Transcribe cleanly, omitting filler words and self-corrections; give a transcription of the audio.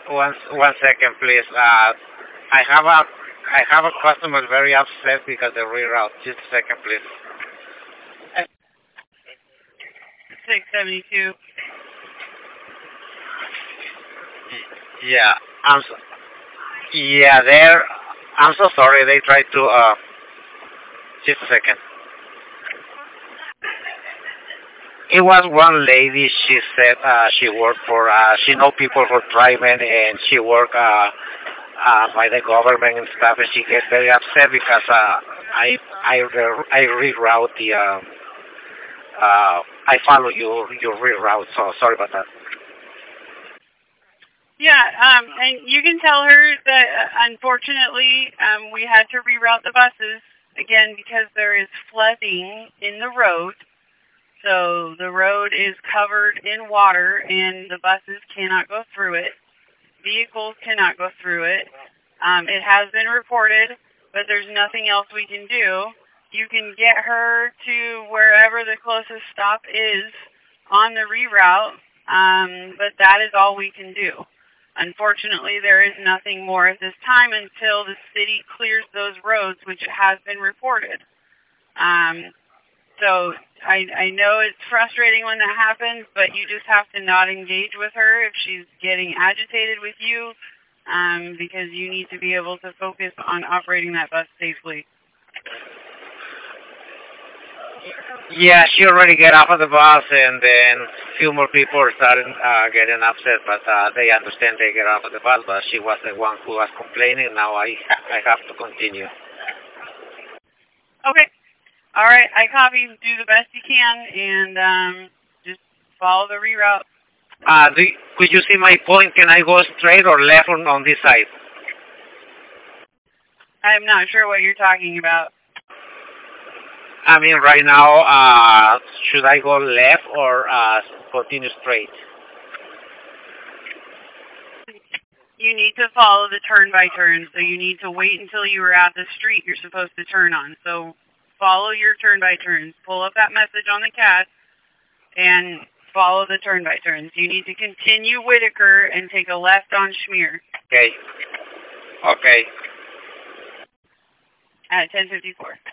One second, please. I have a customer very upset because the reroute. Just a second, please. 672. Yeah, yeah, there. I'm so sorry. They tried to. Just a second. It was one lady. She said she worked for. She know people for driving, and she work by the government and stuff. And she get very upset because I reroute the. I follow your reroute. So sorry about that. Yeah, and you can tell her that unfortunately we had to reroute the buses again because there is flooding in the road. So the road is covered in water and the buses cannot go through it. Vehicles cannot go through it. It has been reported, but there's nothing else we can do. You can get her to wherever the closest stop is on the reroute, but that is all we can do. Unfortunately, there is nothing more at this time until the city clears those roads, which has been reported. So I know it's frustrating when that happens, but you just have to not engage with her if she's getting agitated with you, because you need to be able to focus on operating that bus safely. Yeah, she already get off of the bus, and then few more people are starting getting upset, but they understand they get off of the bus. But she was the one who was complaining. Now I have to continue. Okay. All right. I copy. Do the best you can, and just follow the reroute. Could you see my point? Can I go straight or left on this side? I'm not sure what you're talking about. I mean, right now, should I go left or continue straight? You need to follow the turn by turn, so you need to wait until you are at the street you're supposed to turn on. So follow your turn by turns. Pull up that message on the CAT and follow the turn by turns. You need to continue Whitaker and take a left on Schmier. Okay. Okay. At 10:54.